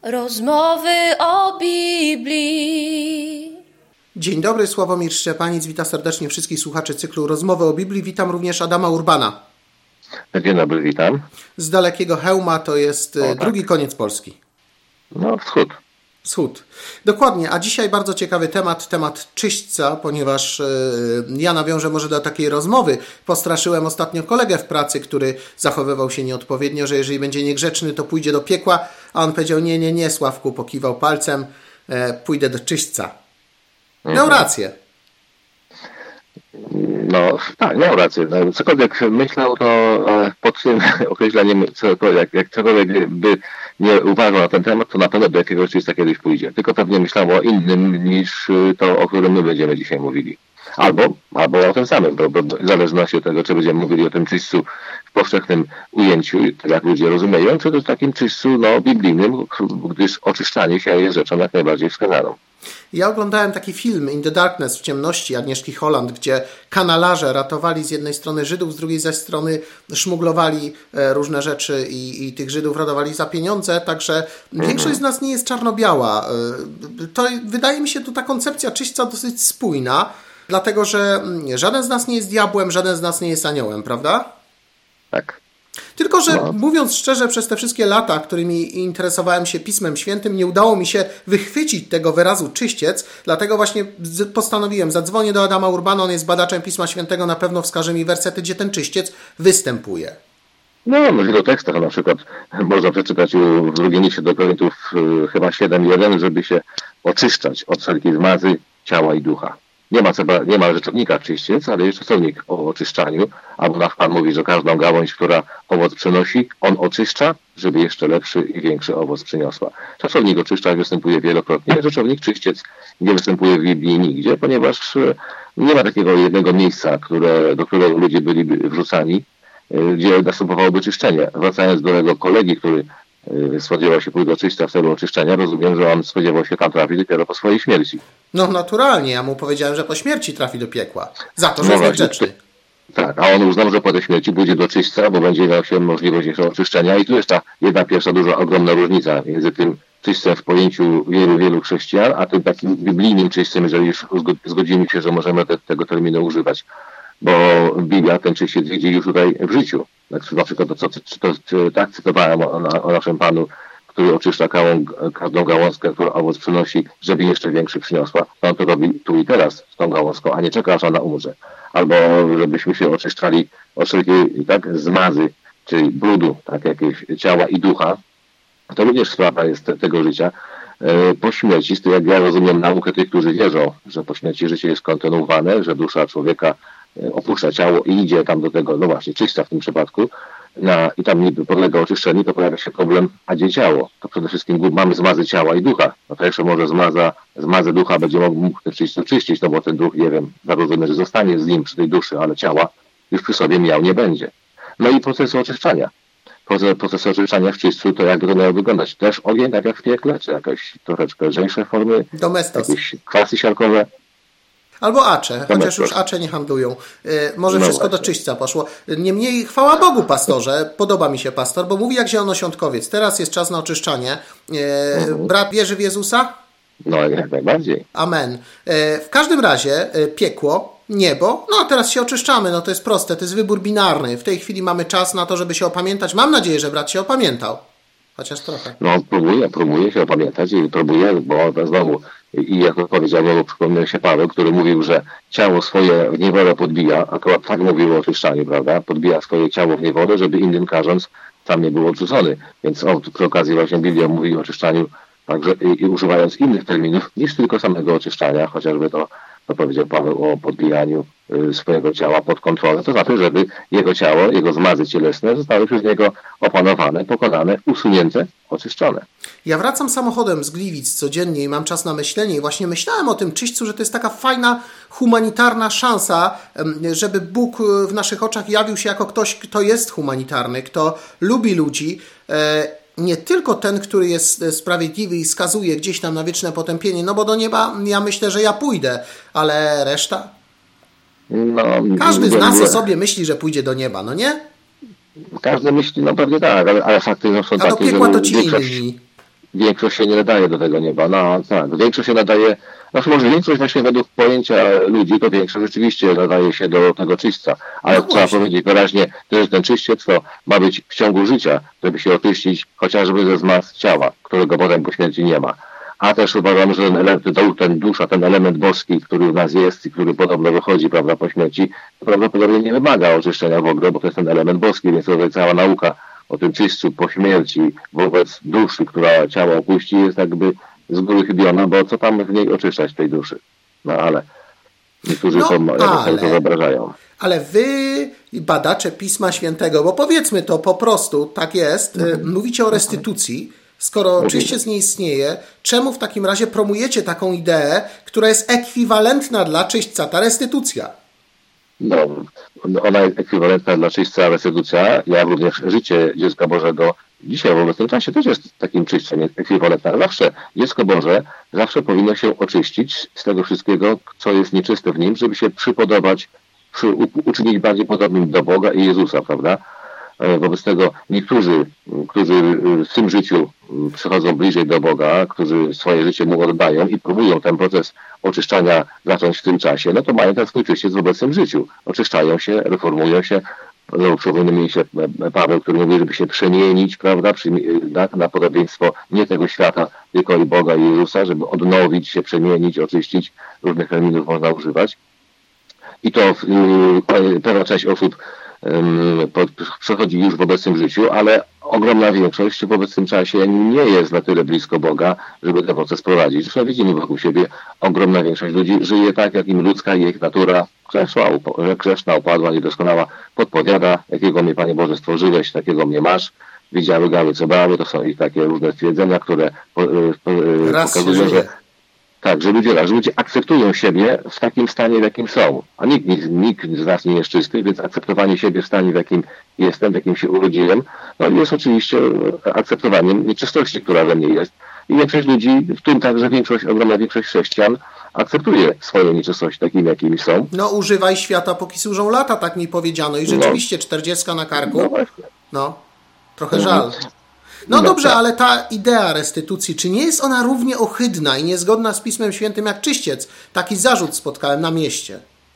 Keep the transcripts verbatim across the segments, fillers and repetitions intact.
Rozmowy o Biblii. Dzień dobry, Sławomir Szczepanic. Witam serdecznie wszystkich słuchaczy cyklu Rozmowy o Biblii. Witam również Adama Urbana. Dzień dobry, witam. Z dalekiego Chełma, to jest o, tak. drugi koniec Polski. No, wschód. Wschód. Dokładnie, a dzisiaj bardzo ciekawy temat, temat czyśćca, ponieważ yy, ja nawiążę może do takiej rozmowy. Postraszyłem ostatnio kolegę w pracy, który zachowywał się nieodpowiednio, że jeżeli będzie niegrzeczny, to pójdzie do piekła, a on powiedział, nie, nie, nie, Sławku, pokiwał palcem, e, pójdę do czyśćca. Mhm. Miał rację. No tak, miał rację. Cokolwiek myślał, to pod tym określeniem, jak, jak cokolwiek by nie uważał na ten temat, to na pewno do jakiegoś czyśćca kiedyś pójdzie. Tylko pewnie myślał o innym niż to, o którym my będziemy dzisiaj mówili. Albo, albo o tym samym, bo, bo w zależności od tego, czy będziemy mówili o tym czyśćcu w powszechnym ujęciu, tak jak ludzie rozumieją, czy też takim czyśćcu no, biblijnym, gdyż oczyszczanie się jest rzeczą jak najbardziej wskazaną. Ja oglądałem taki film In the Darkness, w ciemności, Agnieszki Holland, gdzie kanalarze ratowali z jednej strony Żydów, z drugiej zaś strony szmuglowali różne rzeczy i, i tych Żydów ratowali za pieniądze, także mhm. większość z nas nie jest czarno-biała. To wydaje mi się tu ta koncepcja czyśćca dosyć spójna, dlatego że żaden z nas nie jest diabłem, żaden z nas nie jest aniołem, prawda? Tak. Tylko, że no. mówiąc szczerze, przez te wszystkie lata, którymi interesowałem się Pismem Świętym, nie udało mi się wychwycić tego wyrazu czyściec, dlatego właśnie postanowiłem, zadzwonię do Adama Urbana, on jest badaczem Pisma Świętego, na pewno wskaże mi wersety, gdzie ten czyściec występuje. No, w wielu tekstach na przykład można przeczytać w drugim liście do Koryntiów chyba siedem jeden, żeby się oczyszczać od wszelkiej zmazy ciała i ducha. Nie ma, nie ma rzeczownika czyściec, ale jest czasownik o oczyszczaniu, albo nasz Pan mówi, że każdą gałąź, która owoc przynosi, on oczyszcza, żeby jeszcze lepszy i większy owoc przyniosła. Czasownik oczyszcza występuje wielokrotnie, rzeczownik czyściec nie występuje w Biblii nigdzie, ponieważ nie ma takiego jednego miejsca, które, do którego ludzie byliby wrzucani, gdzie następowałoby czyszczenie. Wracając do tego kolegi, który spodziewał się pójść do czyśćca w celu oczyszczenia, rozumiem, że on spodziewał się tam trafić dopiero po swojej śmierci. No naturalnie, ja mu powiedziałem, że po śmierci trafi do piekła. Za to, że no jest niegrzeczny. Tak, a on uznał, że po tej śmierci pójdzie do czyśćca, bo będzie miał się możliwość jeszcze oczyszczenia. I tu jest ta jedna pierwsza duża, ogromna różnica między tym czyśćcem w pojęciu wielu, wielu chrześcijan, a tym takim biblijnym czyśćcem, jeżeli już zgodzimy się, że możemy te, tego terminu używać. Bo Biblia ten czyściec widzi już tutaj w życiu. Na przykład to, co to, to, tak cytowałem o, o naszym Panu, który oczyszcza kałą, każdą gałązkę, która owoc przynosi, żeby jeszcze większy przyniosła. On to robi tu i teraz z tą gałązką, a nie czeka, aż ona umrze. Albo żebyśmy się oczyszczali od wszelkiej tak, zmazy, czyli brudu, tak, jakieś ciała i ducha. To również sprawa jest te, tego życia. Po śmierci, z tym jak ja rozumiem naukę tych, którzy wierzą, że po śmierci życie jest kontynuowane, że dusza człowieka opuszcza ciało i idzie tam do tego, no właśnie, czyśćca w tym przypadku, na, i tam niby podlega oczyszczeniu, to pojawia się problem, a gdzie ciało? To przede wszystkim mamy zmazy ciała i ducha. No to jeszcze może zmaza, zmazę ducha będzie mógł ten czyśćcu czyścić, no bo ten duch, nie wiem, rozumiem, że zostanie z nim przy tej duszy, ale ciała już przy sobie miał nie będzie. No i proces oczyszczania. Proces, proces oczyszczania w czyśćcu, to jak to miało wyglądać? Też ogień, tak jak w piekle, czy jakieś troszeczkę lżejsze formy? Domestos. Jakieś kwasy siarkowe? Albo acze, chociaż już acze nie handlują. Yy, może no wszystko właśnie. Do czyśćca poszło. Niemniej chwała Bogu, pastorze, podoba mi się pastor, bo mówi jak zielonosiątkowiec. Teraz jest czas na oczyszczanie. Yy, mhm. Brat wierzy w Jezusa? No jak najbardziej. Amen. Yy, w każdym razie yy, piekło, niebo, no a teraz się oczyszczamy, no to jest proste, to jest wybór binarny. W tej chwili mamy czas na to, żeby się opamiętać. Mam nadzieję, że brat się opamiętał. Chociaż trochę. No próbuję, próbuję się opamiętać i próbuję, bo znowu i jak powiedział, no, przypomniał się Paweł, który mówił, że ciało swoje w niewolę podbija, akurat tak mówił o oczyszczaniu, prawda? Podbija swoje ciało w niewolę, żeby innym karząc tam nie był odrzucony. Więc on przy okazji właśnie Biblia mówi o oczyszczaniu także i, i używając innych terminów niż tylko samego oczyszczania, chociażby to, to powiedział Paweł o podbijaniu y, swojego ciała pod kontrolę. To znaczy, żeby jego ciało, jego zmazy cielesne zostały przez niego opanowane, pokonane, usunięte, oczyszczone. Ja wracam samochodem z Gliwic codziennie i mam czas na myślenie i właśnie myślałem o tym czyśćcu, że to jest taka fajna, humanitarna szansa, żeby Bóg w naszych oczach jawił się jako ktoś, kto jest humanitarny, kto lubi ludzi. Nie tylko ten, który jest sprawiedliwy i skazuje gdzieś tam na wieczne potępienie, no bo do nieba ja myślę, że ja pójdę, ale reszta? No, Każdy z nas o sobie myśli, że pójdzie do nieba, no nie? Każdy myśli, no pewnie tak, ale, ale fakty no, są A takie, do piekła że to ci większość, inni. większość się nie nadaje do tego nieba. No tak, większość się nadaje, znaczy może większość właśnie według pojęcia ludzi, to większość rzeczywiście nadaje się do tego czyśćca. Ale No trzeba właśnie. powiedzieć wyraźnie, że ten czyściec to ma być w ciągu życia, żeby się oczyścić chociażby ze zmaz ciała, którego potem po śmierci nie ma. A też uważam, że ten, element, ten dusza, ten element boski, który w nas jest i który podobno wychodzi, prawda, po śmierci, prawdopodobnie nie wymaga oczyszczenia w ogóle, bo to jest ten element boski, więc tutaj cała nauka o tym czyśćcu po śmierci wobec duszy, która ciało opuści, jest jakby z góry chybiona, bo co tam w niej oczyszczać tej duszy? No ale niektórzy No, to, jakoś ale- sobie to wyobrażają. Ale wy, badacze Pisma Świętego, bo powiedzmy to po prostu, tak jest, y, mówicie o restytucji, skoro czyściec nie istnieje, czemu w takim razie promujecie taką ideę, która jest ekwiwalentna dla czyśćca, ta restytucja? No, ona jest ekwiwalentna dla czyśćca, restytucja, jak również życie dziecka Bożego dzisiaj w obecnym czasie też jest takim czyśćcem, jest ekwiwalentna. Zawsze dziecko Boże zawsze powinno się oczyścić z tego wszystkiego, co jest nieczyste w nim, żeby się przypodobać, przy, u, uczynić bardziej podobnym do Boga i Jezusa, prawda? E, Wobec tego niektórzy, którzy w tym życiu przychodzą bliżej do Boga, którzy swoje życie Mu oddają i próbują ten proces oczyszczania zacząć w tym czasie, no to mają ten swój czyściec w obecnym życiu. Oczyszczają się, reformują się. No, przypomnę mi się Paweł, który mówi, żeby się przemienić, prawda, na, na podobieństwo nie tego świata, tylko i Boga i Jezusa, żeby odnowić się, przemienić, oczyścić. Różnych terminów można używać. I to y, pewna część osób y, pod, przechodzi już w obecnym życiu, ale ogromna większość w obecnym czasie nie jest na tyle blisko Boga, żeby ten proces prowadzić. Zresztą widzimy wokół siebie, ogromna większość ludzi żyje tak, jak im ludzka i ich natura grzeszna, upa- grzeszna, upadła, niedoskonała, podpowiada, jakiego mnie, Panie Boże, stworzyłeś, takiego mnie masz. Widziały gały, co brały, to są ich takie różne stwierdzenia, które po, po, Raz się pokazują, żyje. że tak, że ludzie, że ludzie akceptują siebie w takim stanie, w jakim są. A nikt, nikt, nikt z nas nie jest czysty, więc akceptowanie siebie w stanie, w jakim jestem, w jakim się urodziłem, no jest oczywiście akceptowaniem nieczystości, która we mnie jest. I większość ludzi, w tym także większość, ogromna większość chrześcijan, akceptuje swoje nieczystości takimi, jakimi są. No używaj świata, póki służą lata, tak mi powiedziano. I rzeczywiście czterdziestka na No karku, właśnie. no, trochę żal. No No dobrze, tak. ale ta idea restytucji, czy nie jest ona równie ohydna i niezgodna z Pismem Świętym jak czyściec? Taki zarzut spotkałem na mieście.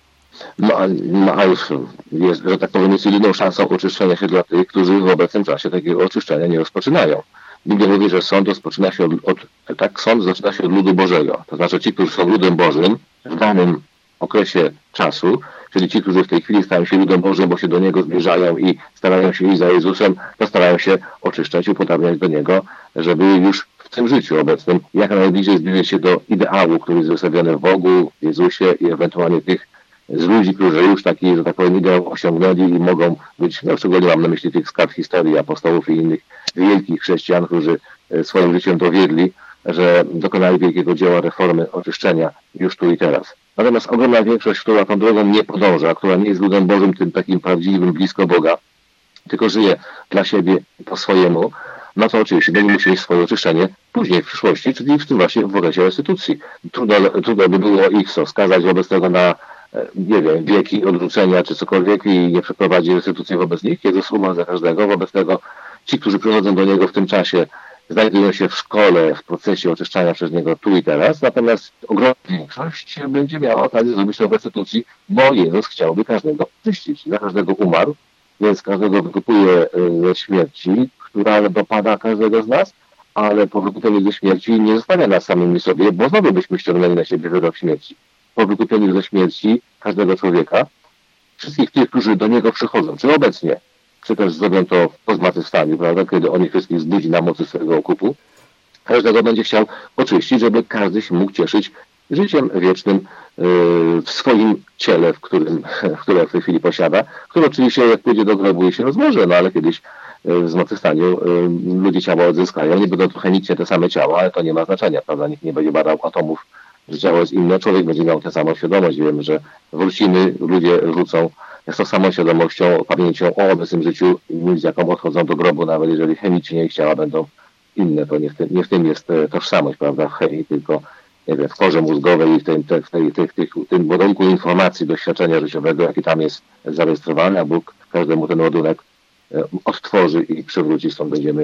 No, a- no a już jest, że tak powiem, jest jedyną szansą oczyszczenia się dla tych, którzy w obecnym czasie takiego oczyszczenia nie rozpoczynają. Biblia mówi, że sąd rozpoczyna się od, od, tak, sąd zaczyna się od ludu Bożego. To znaczy ci, którzy są ludem Bożym w danym okresie czasu, czyli ci, którzy w tej chwili stają się ludem Bożym, bo się do Niego zbliżają i starają się iść za Jezusem, to starają się oczyszczać i upodabniać do Niego, żeby już w tym życiu obecnym jak najbliżej zbliżyć się do ideału, który jest wystawiony w Bogu, w Jezusie i ewentualnie tych z ludzi, którzy już taki, że tak powiem, ideał osiągnęli i mogą być, no szczególnie mam na myśli tych skarb historii apostołów i innych wielkich chrześcijan, którzy e, swoim życiem dowiedli, że dokonali wielkiego dzieła reformy, oczyszczenia już tu i teraz. Natomiast ogromna większość, która tą drogą nie podąża, która nie jest ludem Bożym, tym takim prawdziwym, blisko Boga, tylko żyje dla siebie po swojemu, no to oczywiście będzie musi mieć swoje oczyszczenie później w przyszłości, czyli w tym właśnie w okresie restytucji. Trudno, trudno by było ich co, skazać wobec tego na nie wiem, wieki odrzucenia czy cokolwiek i nie przeprowadzi restytucji wobec nich. Jezus umarł za każdego. Wobec tego ci, którzy przychodzą do Niego w tym czasie, znajdują się w szkole, w procesie oczyszczania przez Niego tu i teraz. Natomiast ogromna większość będzie miała okazję zrobić to w restytucji, bo Jezus chciałby każdego oczyścić. Za każdego umarł, więc każdego wykupuje ze śmierci, która dopada każdego z nas, ale po wykupieniu ze śmierci nie zostawia nas samymi sobie, bo znowu byśmy ściągnęli na siebie wyrok śmierci. Po wykupieniu ze śmierci każdego człowieka, wszystkich tych, którzy do niego przychodzą, czy obecnie, czy też zrobią to po zmartwychwstaniu, prawda, kiedy on ich wszystkich zbudzi na mocy swojego okupu, każdego będzie chciał oczyścić, żeby każdy się mógł cieszyć życiem wiecznym yy, w swoim ciele, w którym, które w tej chwili posiada, które oczywiście jak pójdzie do grobu i się rozłoży, no ale kiedyś yy, w zmartwychwstaniu yy, ludzie ciała odzyskają, nie będą to chemicznie te same ciała, ale to nie ma znaczenia, prawda, nikt nie będzie badał atomów, że ciało jest inne, człowiek będzie miał tę samą świadomość. Wiem, że wrócimy, ludzie rzucą z tą samą świadomością, pamięcią o obecnym życiu, z jaką odchodzą do grobu, nawet jeżeli chemicznie ich ciała będą inne, to nie w tym, nie w tym jest tożsamość, prawda, w chemii, tylko nie wiem, w korze mózgowej i w tym, w tej, tej, tej, w tym ładunku informacji, doświadczenia życiowego, jaki tam jest zarejestrowany, a Bóg każdemu ten ładunek odtworzy i przywróci, stąd będziemy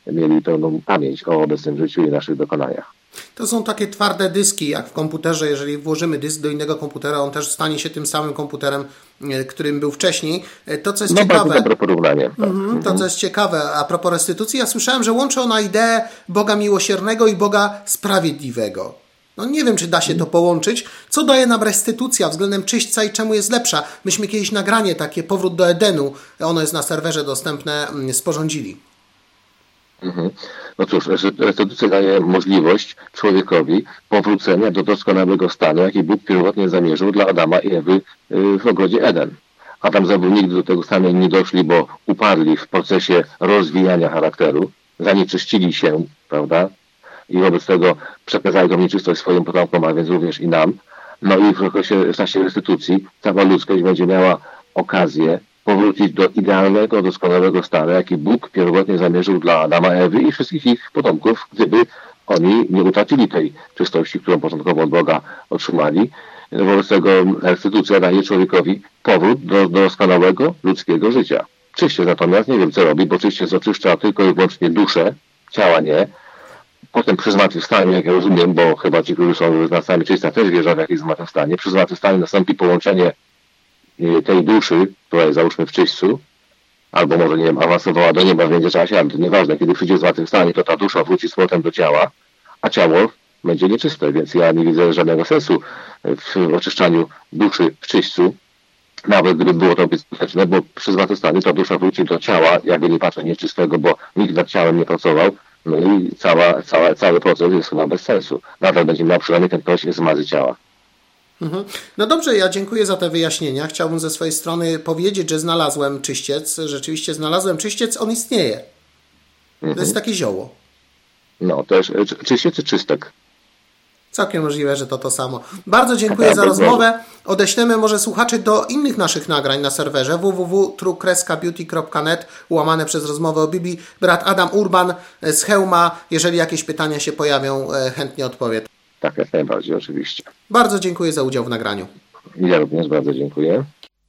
mieli pełną pamięć o obecnym życiu i naszych dokonaniach. To są takie twarde dyski, jak w komputerze. Jeżeli włożymy dysk do innego komputera, on też stanie się tym samym komputerem, którym był wcześniej. To, co jest no, ciekawe... bardzo dobre porównanie. Mm-hmm, to, co jest ciekawe, a propos restytucji, ja słyszałem, że łączy ona ideę Boga miłosiernego i Boga sprawiedliwego. No nie wiem, czy da się to połączyć. Co daje nam restytucja względem czyśćca i czemu jest lepsza? Myśmy kiedyś nagranie takie, Powrót do Edenu, ono jest na serwerze dostępne, sporządzili. Mhm. No cóż, restytucja daje możliwość człowiekowi powrócenia do doskonałego stanu, jaki Bóg pierwotnie zamierzył dla Adama i Ewy w ogrodzie Eden. Adam z Ewą nigdy do tego stanu nie doszli, bo uparli w procesie rozwijania charakteru, zanieczyścili się, prawda? I wobec tego przekazali tą nieczystość swoim potomkom, a więc również i nam. No i w okresie, w czasie restytucji cała ludzkość będzie miała okazję powrócić do idealnego, doskonałego stanu, jaki Bóg pierwotnie zamierzył dla Adama, Ewy i wszystkich ich potomków, gdyby oni nie utracili tej czystości, którą początkowo od Boga otrzymali. Wobec tego restytucja daje człowiekowi powrót do, do doskonałego ludzkiego życia. Czyściec natomiast nie wiem, co robi, bo czyściec oczyszcza tylko i wyłącznie duszę, ciała nie. Potem przy zmartwychwstaniu, jak ja rozumiem, bo chyba ci, którzy są wyznawcami czyśćca, też wierzą w jakieś zmartwychwstanie. Przy zmartwychwstaniu nastąpi połączenie tej duszy, która jest załóżmy w czyśćcu, albo może, nie wiem, awansowała do nieba w międzyczasie, ale to nieważne, kiedy przyjdzie zmartwychwstanie, to ta dusza wróci z powrotem do ciała, a ciało będzie nieczyste, więc ja nie widzę żadnego sensu w oczyszczaniu duszy w czyśćcu, nawet gdyby było to skuteczne, bo przy zmartwychwstaniu ta dusza wróci do ciała, jakby nie patrzeć nieczystego, bo nikt nad ciałem nie pracował, no i cała, cała, cały proces jest chyba bez sensu. Nadal będzie miał przynajmniej ten ktoś zmazy ciała. Mhm. No dobrze, ja dziękuję za te wyjaśnienia. Chciałbym ze swojej strony powiedzieć, że znalazłem czyściec. Rzeczywiście znalazłem czyściec, on istnieje. To Mhm. jest takie zioło. No, też czyściec czy czystek? Całkiem możliwe, że to to samo. Bardzo dziękuję za rozmowę. Odeślemy może słuchaczy do innych naszych nagrań na serwerze w w w kropka true kreska beauty kropka net łamane przez rozmowę o Biblii. Brat Adam Urban z Chełma. Jeżeli jakieś pytania się pojawią, chętnie odpowie. Tak, jak najbardziej, oczywiście. Bardzo dziękuję za udział w nagraniu. Ja również bardzo dziękuję.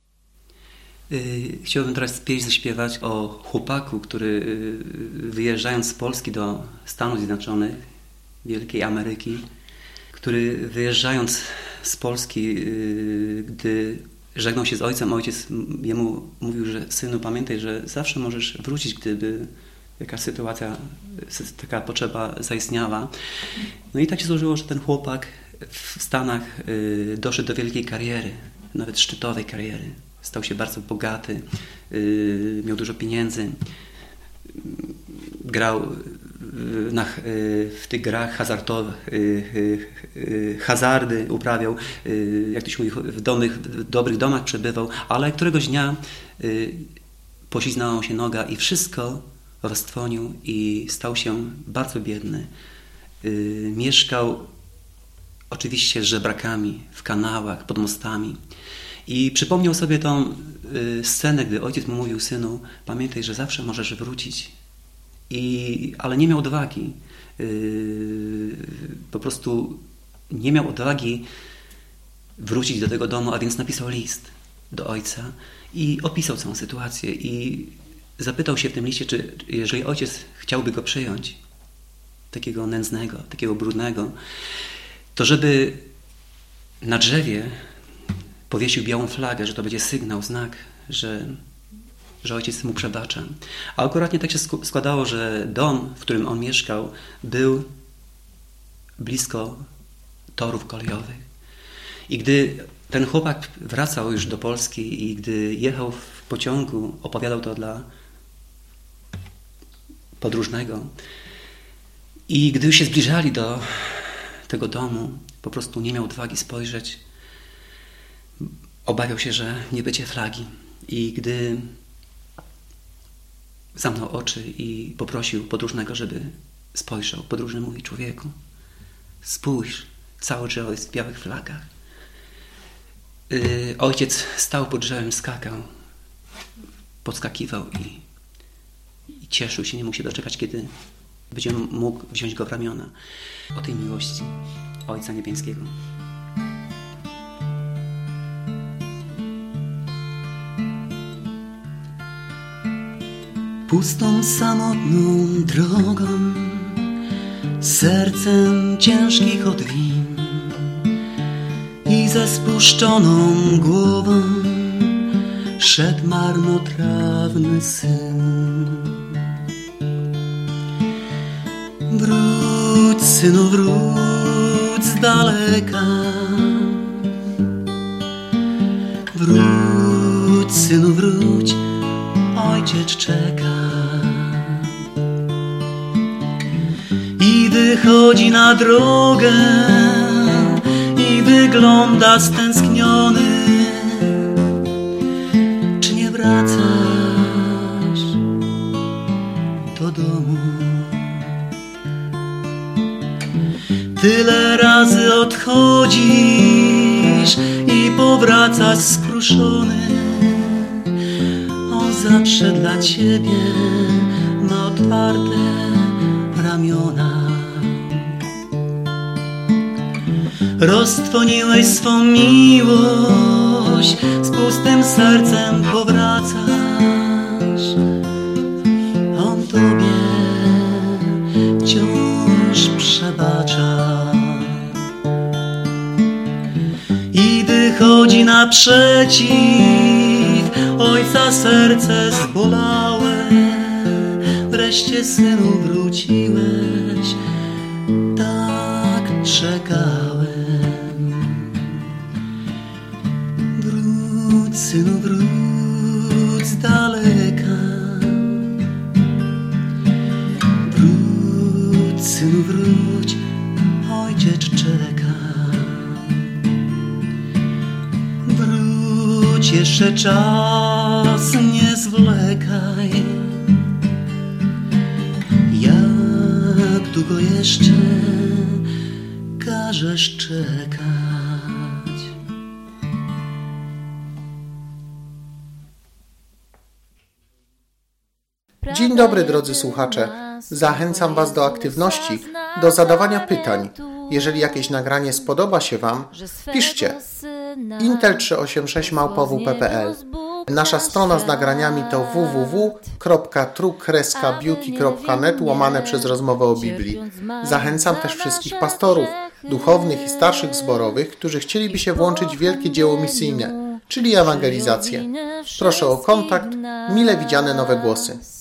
Chciałbym teraz pieśń zaśpiewać o chłopaku, który wyjeżdżając z Polski do Stanów Zjednoczonych, Wielkiej Ameryki, który wyjeżdżając z Polski, gdy żegnał się z ojcem, ojciec jemu mówił, że synu, pamiętaj, że zawsze możesz wrócić, gdyby jakaś sytuacja, taka potrzeba zaistniała. No i tak się złożyło, że ten chłopak w Stanach doszedł do wielkiej kariery, nawet szczytowej kariery. Stał się bardzo bogaty, miał dużo pieniędzy, grał na, w tych grach hazardowych, hazardy uprawiał, jak to się mówi, w, domych, w dobrych domach przebywał, ale któregoś dnia pośliznęła mu się noga i wszystko roztrwonił i stał się bardzo biedny. Mieszkał oczywiście z żebrakami w kanałach, pod mostami. I przypomniał sobie tą y, scenę, gdy ojciec mu mówił, synu, pamiętaj, że zawsze możesz wrócić. I, ale nie miał odwagi. Y, po prostu nie miał odwagi wrócić do tego domu, a więc napisał list do ojca i opisał całą sytuację. I zapytał się w tym liście, czy jeżeli ojciec chciałby go przyjąć, takiego nędznego, takiego brudnego, to żeby na drzewie powiesił białą flagę, że to będzie sygnał, znak, że, że ojciec mu przebacza. A akuratnie tak się składało, że dom, w którym on mieszkał, był blisko torów kolejowych. I gdy ten chłopak wracał już do Polski i gdy jechał w pociągu, opowiadał to dla podróżnego. I gdy już się zbliżali do tego domu, po prostu nie miał odwagi spojrzeć. Obawiał się, że nie będzie flagi. I gdy zamknął oczy i poprosił podróżnego, żeby spojrzał, podróżny mówi, człowieku, spójrz, całe drzewo jest w białych flagach. Yy, ojciec stał pod drzewem, skakał, podskakiwał i, i cieszył się, nie mógł się doczekać, kiedy będzie mógł wziąć go w ramiona. O tej miłości Ojca Niebieskiego. Pustą, samotną drogą, sercem ciężkich od win i ze spuszczoną głową szedł marnotrawny syn. Wróć, synu, wróć z daleka. Wróć, synu, wróć, ojciec czeka. I wychodzi na drogę i wygląda stęskniony. Czy nie wracasz do domu? Tyle razy odchodzisz i powracasz skruszony. On zawsze dla ciebie ma otwarte ramiona. Roztwoniłeś swą miłość, z pustym sercem powracasz. On tobie wciąż przebacza i wychodzi naprzeciw ojca serce zbolałe. Wreszcie, synu, wróciłeś, tak czekałem. Wróć, synu, wróć z daleka. Wróć, synu, wróć, ojciec czeka. Wróć, jeszcze czas, nie zwlekaj. Jak długo jeszcze każesz czekać? Dzień dobry, drodzy słuchacze. Zachęcam Was do aktywności, do zadawania pytań. Jeżeli jakieś nagranie spodoba się Wam, piszcie intel trzysta osiemdziesiąt sześć małpa w p kropka p l. Nasza strona z nagraniami to w w w kropka true beauty kropka net łamane przez rozmowę o Biblii. Zachęcam też wszystkich pastorów, duchownych i starszych zborowych, którzy chcieliby się włączyć w wielkie dzieło misyjne, czyli ewangelizację. Proszę o kontakt, mile widziane nowe głosy.